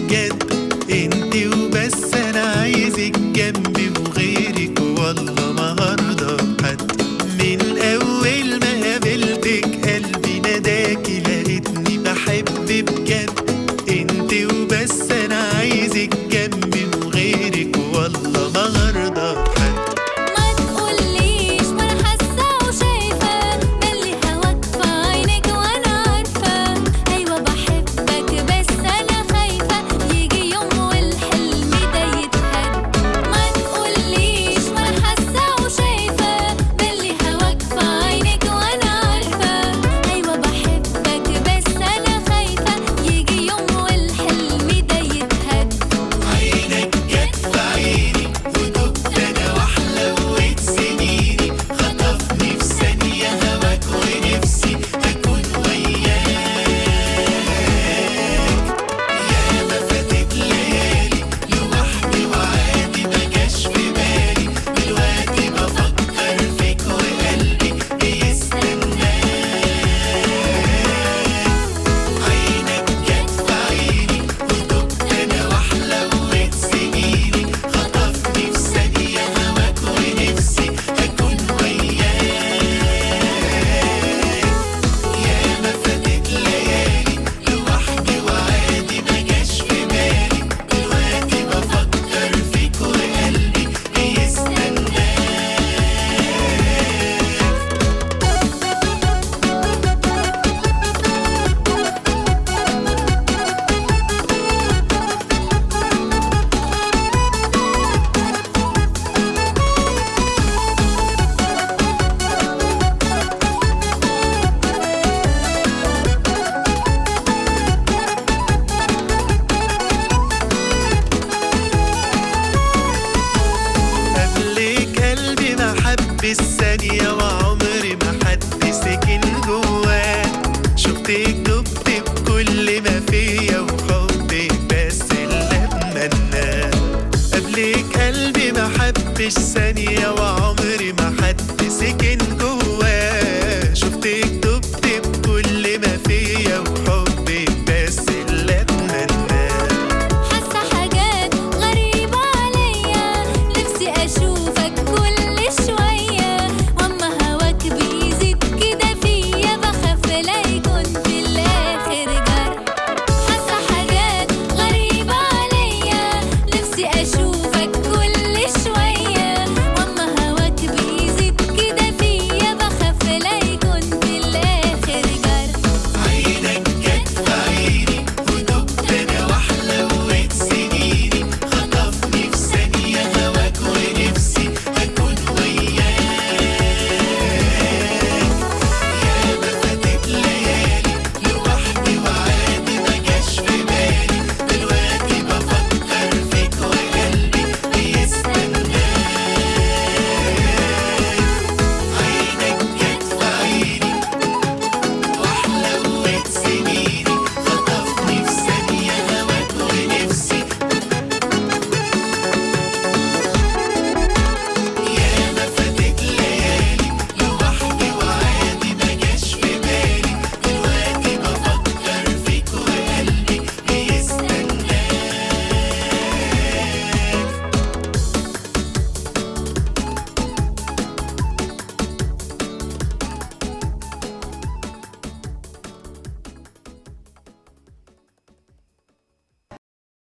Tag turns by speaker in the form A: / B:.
A: بجد، انتي وبس انا عايزك جنبي وغيرك والله ما هرضى بحد. من اول ما قابلتك قلبي ناداكي لقيتني بحب بجد، انتي وبس انا عايزك جنبي وغيرك والله ما هرضى بحد.
B: ما تقوليش ما انا حاسه وشايفه، ده اللي هواك في عينك وانا عارفه. ايوه بحبك بس انا خايفه يجي يوم والحلم ده يتهد. ما تقوليش ما انا حاسه وشايفه، ده اللي هواك في عينك وانا عارفه. ايوه بحبك بس انا خايفه يجي يوم والحلم ده يتهد.
A: عينك جت في عيني ودبت انا واحلوت سنيني، خطفني في ثانية هواك ونفسي اكون وياك. ياما فاتت ليالي لوحدي وعادي مجاش في بالي، دلوقتي بفكر فيك وقلبي بيستناك. عينك جت في عيني ودبت انا واحلوت سنيني، خطفني في ثانية هواك ونفسي اكون وياك. ياما فاتت ليالي لوحدي وعادي مجاش في بالي، دلوقتي بفكر فيك وقلبي بيستناك. قبلك قلبي ما حب الثانية وعمري ما حد سكن جواه، شفتك دبت بكل ما فيا وحبك بس اللي اتمناه. قبلك قلبي ما حبش ثانية